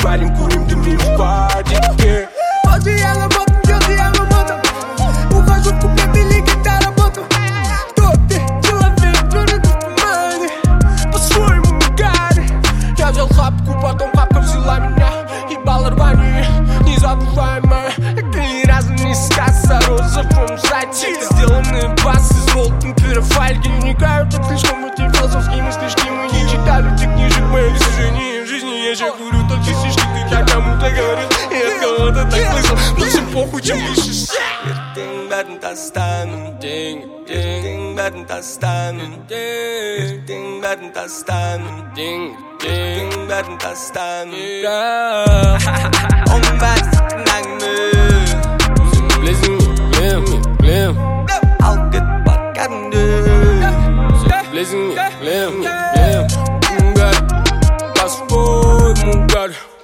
парень, курим, дымим в паре. Hoje ela bota um dia e ela manda. Ухожу в купе, били гитара бота. Кто ты? Человек, который ты в по-своему гарри. Я взял хапку, потом хапка взяла меня. Ебала рвани, незабываемая. Ты разные сказки о розовом сайте. Сделанные басы, золотым пирофальги. Уникают от слишком эти философские мыслишки. Мы не читали этих книжек, мои достижения в жизни. Я же говорю только стишки, ты я кому-то говорил. И от кого-то так слышал. Лучше похуй, чем пишешь. Ертең бәрін тастаймын, ертең бәрін тастаймын, ертең бәрін тастаймын, ертең бәрін тастаймын. Оның бәрі сыртын әңгіме. Сен білесің, білем. Ал кет бар кәдімді. Сен білесің, білем. Мұң бәрі, паспорт мұң бәрі.